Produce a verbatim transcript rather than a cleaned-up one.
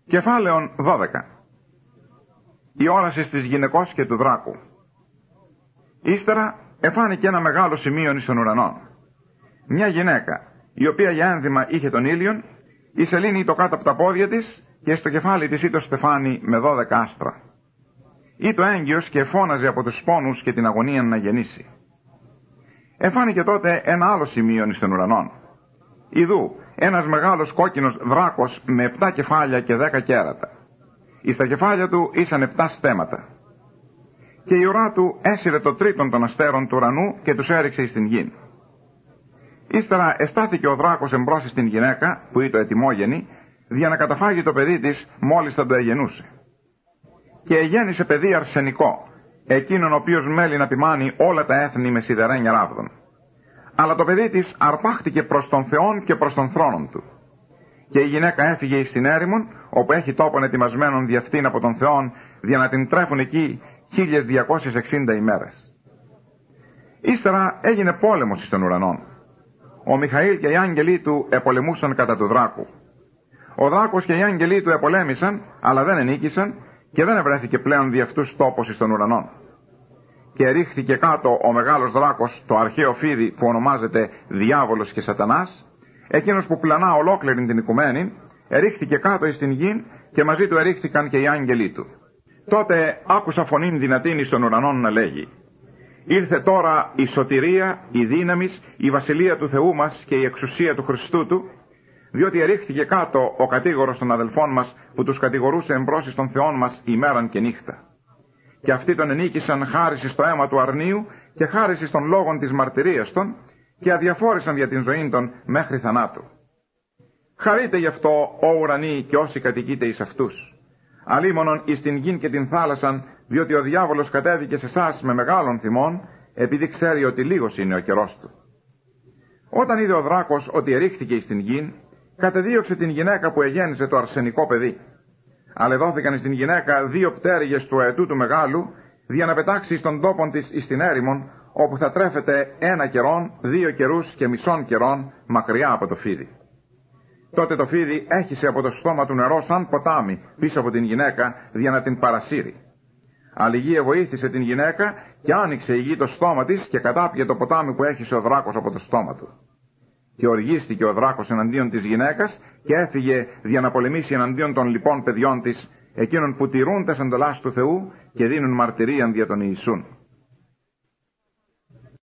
Κεφάλαιον δώδεκα. Η όραση της γυναικός και του δράκου. Ύστερα εφάνηκε ένα μεγάλο σημείο εις των ουρανών. Μια γυναίκα, η οποία για ένδυμα είχε τον ήλιον, η σελήνη το κάτω από τα πόδια της και στο κεφάλι της ήτο στεφάνι με δώδεκα άστρα. Ήτο έγκυος και φώναζε από τους πόνους και την αγωνία να γεννήσει. Εφάνηκε τότε ένα άλλο σημείο εις των ουρανών. Ιδού ένας μεγάλος κόκκινος δράκος με επτά κεφάλια και δέκα κέρατα. Εις τα κεφάλια του ήσαν επτά στέματα. Και η ουρά του έσυρε το τρίτον των αστέρων του ουρανού και τους έριξε εις την γην. Ύστερα εστάθηκε ο δράκος εμπρός στην γυναίκα, που ήταν ετοιμόγενη, για να καταφάγει το παιδί της μόλις θα το εγενούσε. Και εγέννησε παιδί αρσενικό, εκείνον ο οποίος μέλει να ποιμάνει όλα τα έθνη με σιδερένια ράβδον. Αλλά το παιδί της αρπάχτηκε προς τον Θεόν και προς τον θρόνον του. Και η γυναίκα έφυγε εις την έρημον, όπου έχει τόπον ετοιμασμένον διευθύν από τον Θεόν, για να την τρέφουν εκεί χίλιες διακόσιες εξήντα ημέρες. Ύστερα έγινε πόλεμος εις των ουρανών. Ο Μιχαήλ και οι άγγελοι του επολεμούσαν κατά του δράκου. Ο δράκος και οι άγγελοι του επολέμησαν, αλλά δεν ενίκησαν και δεν ευρέθηκε πλέον δι' αυτούς τόπος εις των ουρανών. Και ρίχθηκε κάτω ο μεγάλος δράκος, το αρχαίο φίδι που ονομάζεται Διάβολος και Σατανάς, εκείνος που πλανά ολόκληρη την οικουμένη, ερίχθηκε κάτω εις την γην και μαζί του ερίχθηκαν και οι άγγελοι του. Τότε άκουσα φωνήν δυνατήν εις των ουρανών να λέγει: «Ήρθε τώρα η σωτηρία, η δύναμις, η βασιλεία του Θεού μας και η εξουσία του Χριστού του, διότι ερίχθηκε κάτω ο κατήγορος των αδελφών μας που τους κατηγορούσε εμπρός εις των Θεών μας ημέραν και νύχτα. Και αυτοί τον ενίκησαν χάρις στο αίμα του αρνίου και χάρις των λόγων της μαρτυρίας των και αδιαφόρησαν για την ζωή των μέχρι θανάτου. Χαρείτε γι' αυτό, ο ουρανοί και όσοι κατοικείτε εις αυτούς. Αλίμονον εις την γην και την θάλασσαν, διότι ο διάβολος κατέβηκε σε εσάς με μεγάλων θυμών, επειδή ξέρει ότι λίγος είναι ο καιρός του. Όταν είδε ο δράκος ότι ερίχθηκε εις την γην, κατεδίωξε την γυναίκα που εγέννησε το αρσενικό παιδί. Αλλά δόθηκαν στην γυναίκα δύο πτέρυγες του αετού του μεγάλου, για να πετάξει στον τόπον της εις την έρημον, όπου θα τρέφεται ένα καιρόν, δύο καιρούς και μισών καιρών, μακριά από το φίδι. Τότε το φίδι έχισε από το στόμα του νερό σαν ποτάμι πίσω από την γυναίκα, για να την παρασύρει. Αλλά η γη βοήθησε την γυναίκα και άνοιξε η γη το στόμα της και κατάπιε το ποτάμι που έχισε ο δράκος από το στόμα του. Και οργίστηκε ο δράκος εναντίον της γυναίκας και έφυγε για να πολεμήσει εναντίον των λοιπών παιδιών της, εκείνων που τηρούν τες εντολάς του Θεού και δίνουν μαρτυρίαν δια τον Ιησούν.